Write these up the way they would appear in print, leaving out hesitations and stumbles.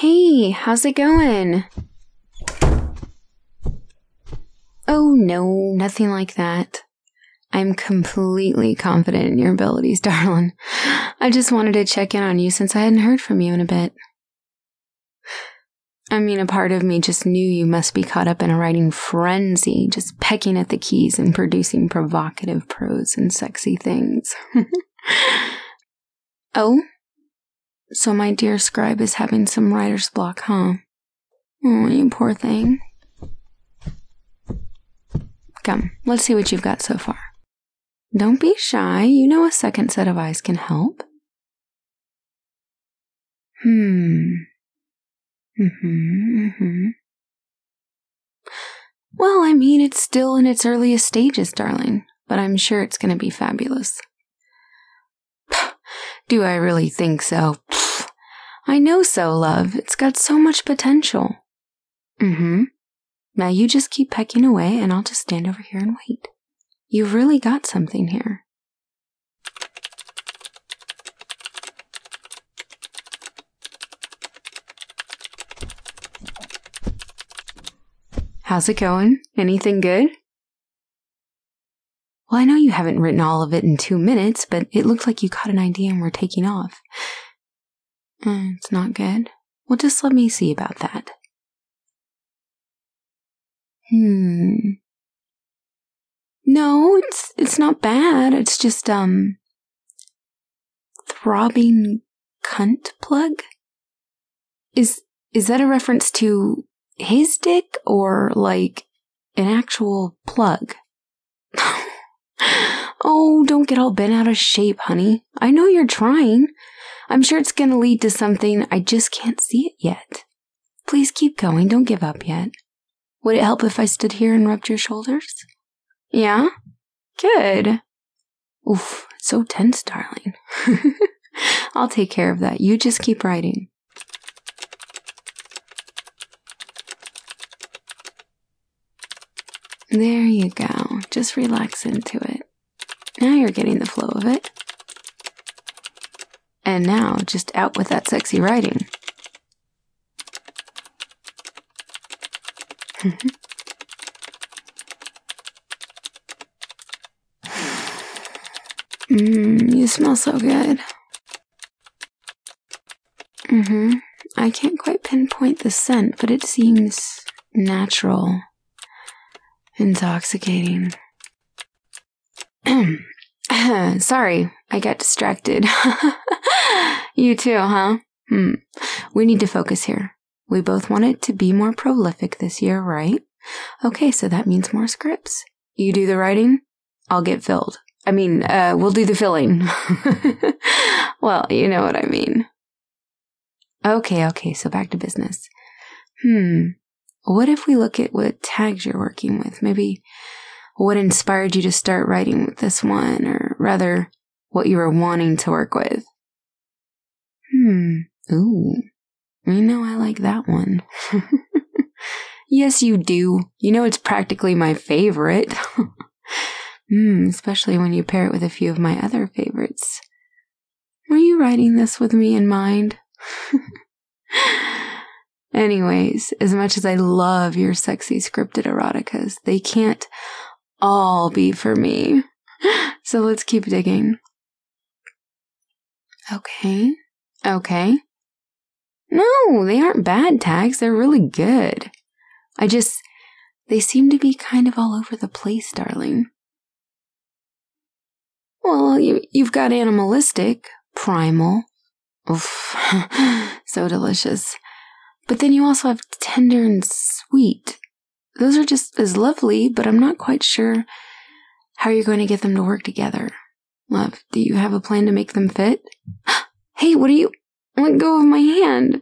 Hey, how's it going? Oh no, nothing like that. I'm completely confident in your abilities, darling. I just wanted to check in on you since I hadn't heard from you in a bit. I mean, a part of me just knew you must be caught up in a writing frenzy, just pecking at the keys and producing provocative prose and sexy things. Oh? So my dear scribe is having some writer's block, huh? Oh, you poor thing. Come, let's see what you've got so far. Don't be shy, you know a second set of eyes can help. Well, I mean, it's still in its earliest stages, darling, but I'm sure it's going to be fabulous. Do I really think so? I know so, love. It's got so much potential. Now you just keep pecking away and I'll just stand over here and wait. You've really got something here. How's it going? Anything good? Well, I know you haven't written all of it in 2 minutes, but it looked like you caught an idea and were taking off. It's not good. Well, just let me see about that. No, it's not bad. It's just, throbbing cunt plug? Is that a reference to his dick or, like, an actual plug? Oh, don't get all bent out of shape, honey. I know you're trying. I'm sure it's gonna lead to something. I just can't see it yet. Please keep going. Don't give up yet. Would it help if I stood here and rubbed your shoulders? Yeah? Good. Oof, so tense, darling. I'll take care of that. You just keep writing. There you go. Just relax into it. Now you're getting the flow of it. And now, just out with that sexy writing. You smell so good. I can't quite pinpoint the scent, but it seems natural. Intoxicating. Sorry, I got distracted. You too, huh? We need to focus here. We both want it to be more prolific this year, right? Okay, so that means more scripts. You do the writing, I'll get filled. We'll do the filling. Well, you know what I mean. Okay, so back to business. What if we look at what tags you're working with? Maybe what inspired you to start writing with this one, or rather, what you were wanting to work with? Ooh, you know I like that one. Yes, you do. You know it's practically my favorite. Especially when you pair it with a few of my other favorites. Were you writing this with me in mind? Anyways, as much as I love your sexy scripted eroticas, they can't all be for me. So let's keep digging. Okay. No, they aren't bad tags. They're really good. They seem to be kind of all over the place, darling. Well, you've got animalistic, primal. Oof, so delicious. But then you also have tender and sweet. Those are just as lovely, but I'm not quite sure how you're going to get them to work together. Love, do you have a plan to make them fit? Hey, let go of my hand.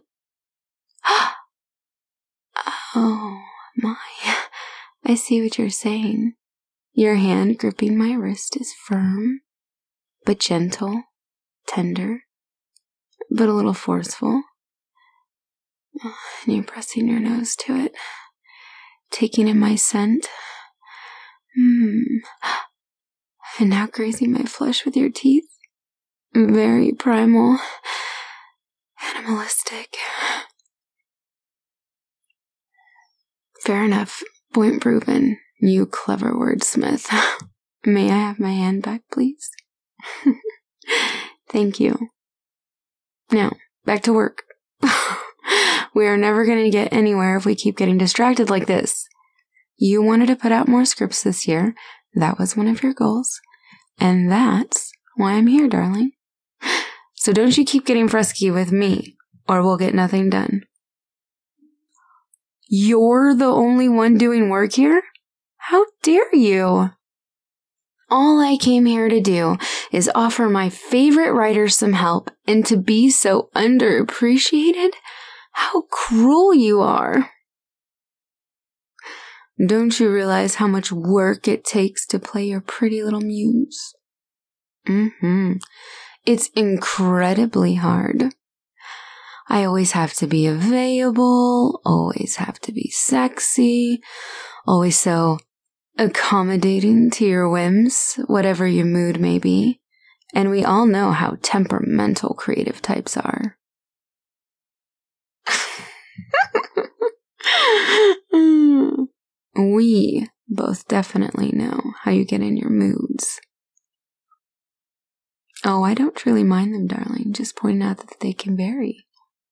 Oh, my. I see what you're saying. Your hand gripping my wrist is firm, but gentle, tender, but a little forceful. And you're pressing your nose to it, taking in my scent. And now grazing my flesh with your teeth. Very primal, animalistic. Fair enough. Point proven. You clever wordsmith. May I have my hand back, please? Thank you. Now, back to work. We are never going to get anywhere if we keep getting distracted like this. You wanted to put out more scripts this year. That was one of your goals. And that's why I'm here, darling. So don't you keep getting frisky with me, or we'll get nothing done. You're the only one doing work here? How dare you? All I came here to do is offer my favorite writers some help, and to be so underappreciated? How cruel you are. Don't you realize how much work it takes to play your pretty little muse? It's incredibly hard. I always have to be available, always have to be sexy, always so accommodating to your whims, whatever your mood may be. And we all know how temperamental creative types are. We both definitely know how you get in your moods. Oh, I don't really mind them, darling. Just pointing out that they can vary.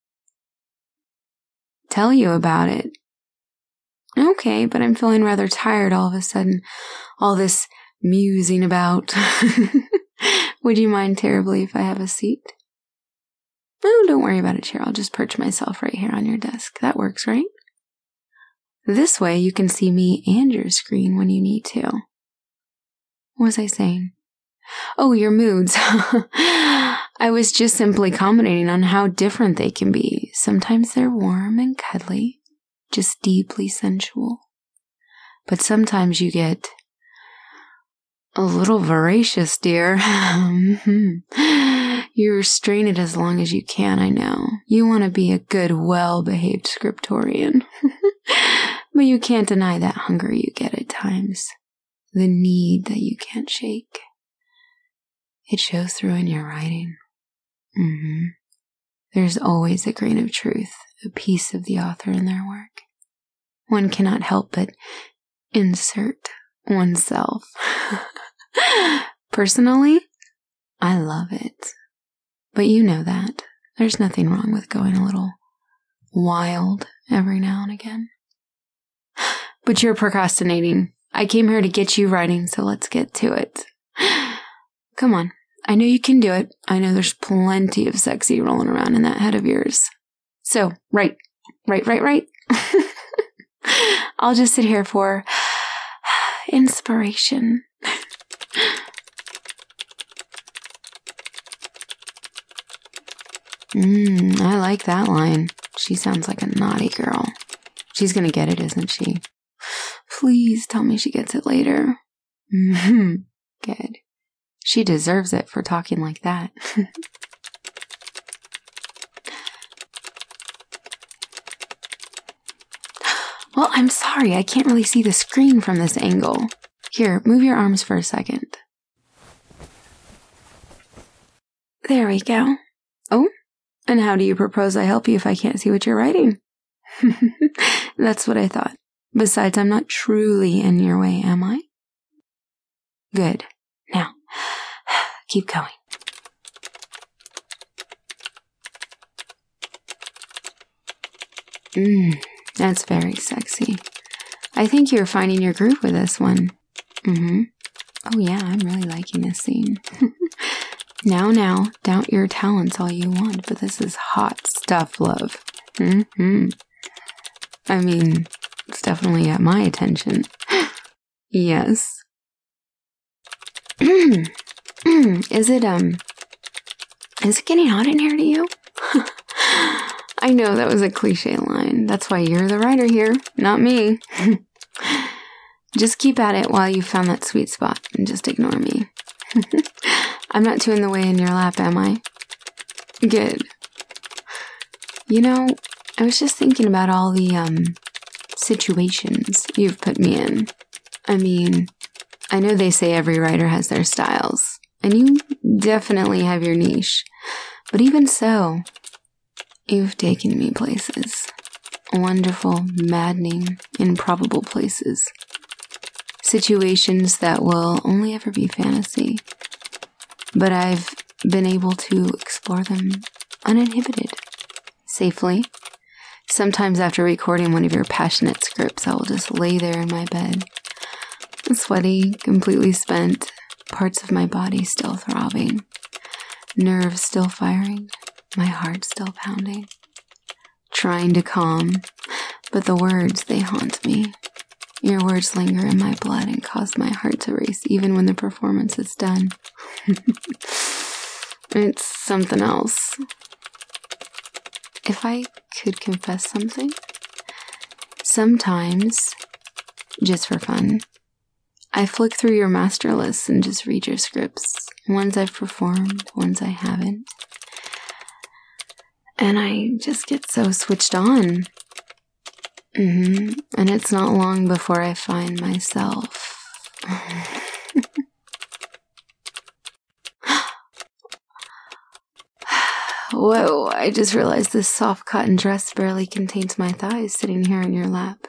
Tell you about it. Okay, but I'm feeling rather tired all of a sudden. All this musing about. Would you mind terribly if I have a seat? Oh, don't worry about it, Cheryl. I'll just perch myself right here on your desk. That works, right? This way you can see me and your screen when you need to. What was I saying? Oh, your moods. I was just simply commenting on how different they can be. Sometimes they're warm and cuddly, just deeply sensual. But sometimes you get a little voracious, dear. You restrain it as long as you can, I know. You want to be a good, well-behaved scriptorian. But you can't deny that hunger you get at times. The need that you can't shake. It shows through in your writing. There's always a grain of truth, a piece of the author in their work. One cannot help but insert oneself. Personally, I love it. But you know that. There's nothing wrong with going a little wild every now and again. But you're procrastinating. I came here to get you writing, so let's get to it. Come on. I know you can do it. I know there's plenty of sexy rolling around in that head of yours. So, write. I'll just sit here for inspiration. I like that line. She sounds like a naughty girl. She's gonna get it, isn't she? Please tell me she gets it later. Good. She deserves it for talking like that. Well, I'm sorry. I can't really see the screen from this angle. Here, move your arms for a second. There we go. Oh, and how do you propose I help you if I can't see what you're writing? That's what I thought. Besides, I'm not truly in your way, am I? Good. Now, keep going. That's very sexy. I think you're finding your groove with this one. Oh yeah, I'm really liking this scene. Now, doubt your talents all you want, but this is hot stuff, love. I mean, it's definitely got my attention. Yes. Is it getting hot in here to you? I know that was a cliche line. That's why you're the writer here, not me. Just keep at it while you found that sweet spot and just ignore me. I'm not too in the way in your lap, am I? Good. You know, I was just thinking about all the, situations you've put me in. I mean, I know they say every writer has their styles, and you definitely have your niche. But even so, you've taken me places. wonderful, maddening, improbable places. Situations that will only ever be fantasy. But I've been able to explore them uninhibited, safely. Sometimes after recording one of your passionate scripts, I will just lay there in my bed, sweaty, completely spent, parts of my body still throbbing, nerves still firing, my heart still pounding, trying to calm, but the words, they haunt me. Your words linger in my blood and cause my heart to race even when the performance is done. It's something else. If I could confess something, sometimes, just for fun, I flick through your master lists and just read your scripts, ones I've performed, ones I haven't. And I just get so switched on. And it's not long before I find myself. Whoa, I just realized this soft cotton dress barely contains my thighs sitting here in your lap.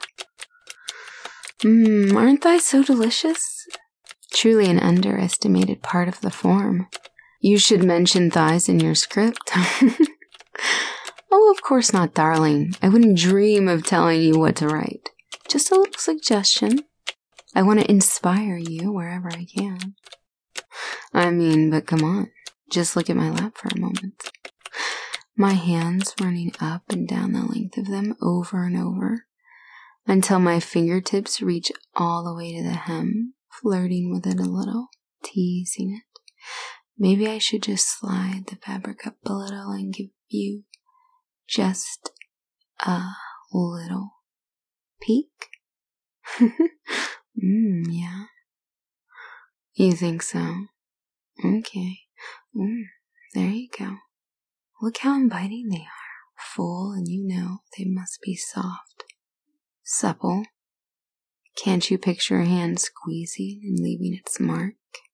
Aren't thighs so delicious? Truly an underestimated part of the form. You should mention thighs in your script. Oh, of course not, darling. I wouldn't dream of telling you what to write. Just a little suggestion. I want to inspire you wherever I can. I mean, but come on. Just look at my lap for a moment. My hands running up and down the length of them over and over until my fingertips reach all the way to the hem, flirting with it a little, teasing it. Maybe I should just slide the fabric up a little and give you just a little peek. Yeah. You think so? Okay. There you go. Look how inviting they are. Full, and you know they must be soft. Supple. Can't you picture a hand squeezing and leaving its mark?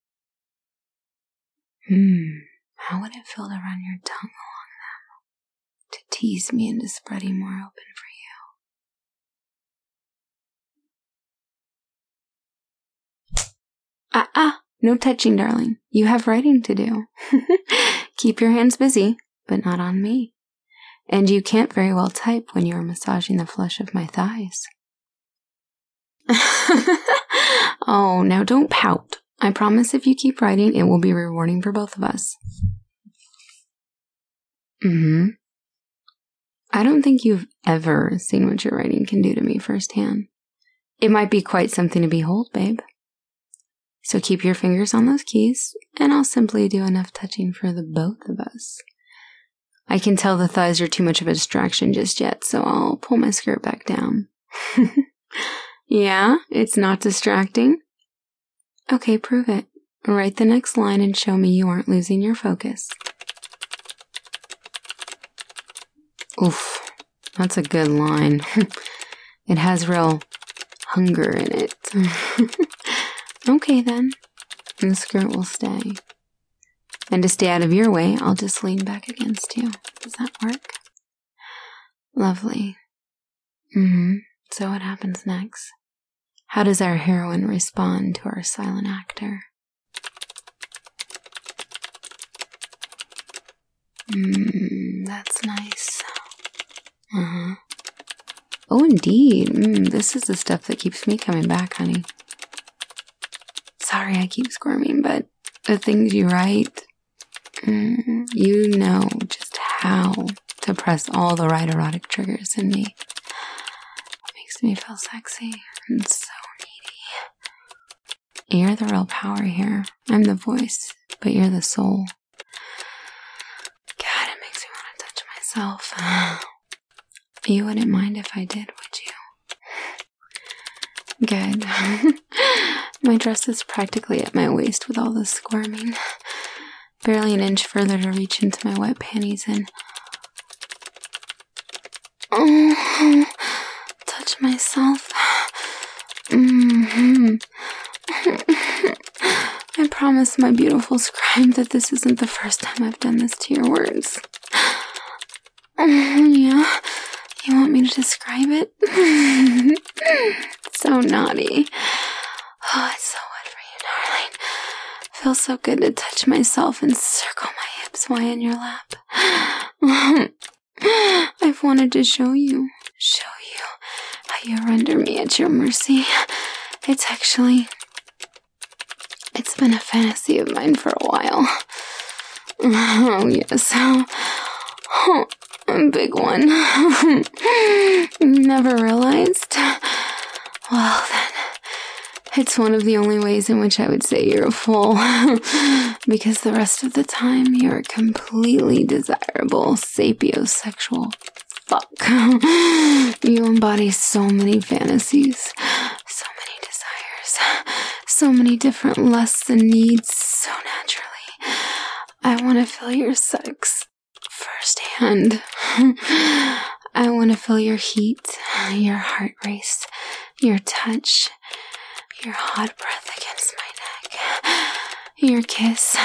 How would it feel to run your tongue along them? To tease me into spreading more open for you? No touching, darling. You have writing to do. Keep your hands busy, but not on me. And you can't very well type when you are massaging the flesh of my thighs. Oh, now don't pout. I promise if you keep writing, it will be rewarding for both of us. I don't think you've ever seen what your writing can do to me firsthand. It might be quite something to behold, babe. So keep your fingers on those keys, and I'll simply do enough touching for the both of us. I can tell the thighs are too much of a distraction just yet, so I'll pull my skirt back down. Yeah, it's not distracting? Okay, prove it. Write the next line and show me you aren't losing your focus. Oof, that's a good line. It has real hunger in it. Okay then, the skirt will stay. And to stay out of your way, I'll just lean back against you. Does that work? Lovely. So what happens next? How does our heroine respond to our silent actor? That's nice. Oh, indeed. This is the stuff that keeps me coming back, honey. Sorry I keep squirming, but the things you write, you know just how to press all the right erotic triggers in me. It makes me feel sexy and so needy. You're the real power here. I'm the voice, but you're the soul. God, it makes me want to touch myself. You wouldn't mind if I did, would you? Good. My dress is practically at my waist with all this squirming. Barely an inch further to reach into my wet panties and... touch myself. I promise my beautiful scribe that this isn't the first time I've done this to your words. You want me to describe it? So naughty. Oh, it's so wet for you, darling. Feels so good to touch myself and circle my hips while in your lap. I've wanted to show you how you render me at your mercy. It's been a fantasy of mine for a while. Oh, yes. Oh, a big one. Never realized? Well, then, it's one of the only ways in which I would say you're a fool. Because the rest of the time, you're a completely desirable, sapiosexual fuck. You embody so many fantasies, so many desires, so many different lusts and needs so naturally. I want to feel your sex firsthand. I want to feel your heat, your heart race, your touch, your hot breath against my neck, your kiss.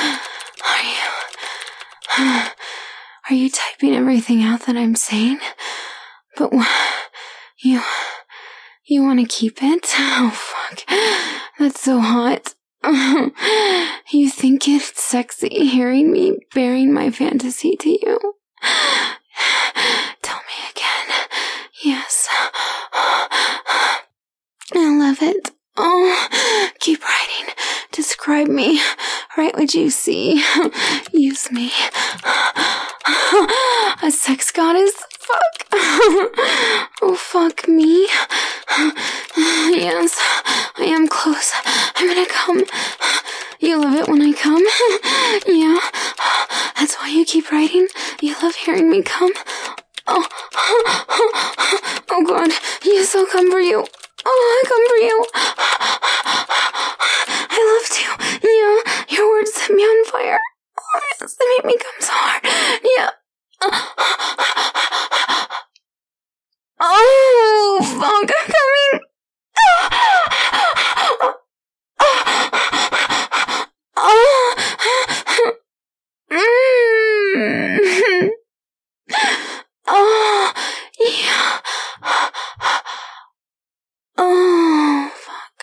Are you typing everything out that I'm saying? But you want to keep it? Oh, fuck. That's so hot. You think it's sexy hearing me bearing my fantasy to you? Tell me again. Yes. I love it. Oh, keep writing. Describe me. Write what you see. Use me. A sex goddess? Fuck. Oh, fuck me. Yes, I am close. I'm gonna come. You love it when I come? Yeah. That's why you keep writing? You love hearing me come? Oh, oh God. Yes, I'll come for you. Oh, I'll come for you. I love to. Yeah, your words set me on fire. Oh, yes, they make me come so hard. Yeah. Oh, fuck, I'm coming. Oh, yeah. Oh, fuck.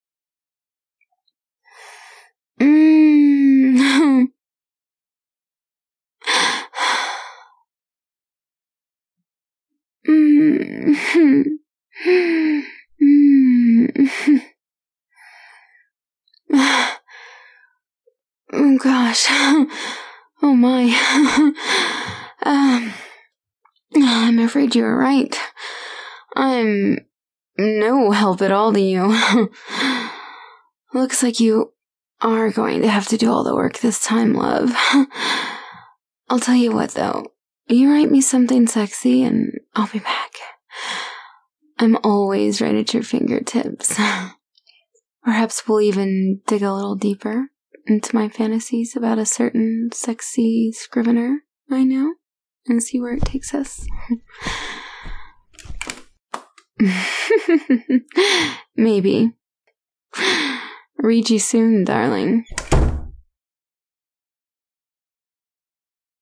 Oh gosh. Oh my. I'm afraid you were right. I'm no help at all to you. Looks like you are going to have to do all the work this time, love. I'll tell you what, though. You write me something sexy and I'll be back. I'm always right at your fingertips. Perhaps we'll even dig a little deeper into my fantasies about a certain sexy scrivener I know and see where it takes us. Maybe. Read you soon, darling.